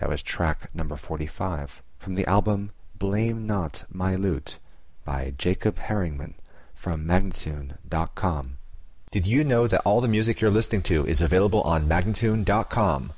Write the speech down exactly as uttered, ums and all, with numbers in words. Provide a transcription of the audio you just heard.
That was track number forty-five from the album Blame Not My Lute by Jacob Herringman from Magnatune dot com. Did you know that all the music you're listening to is available on Magnatune dot com?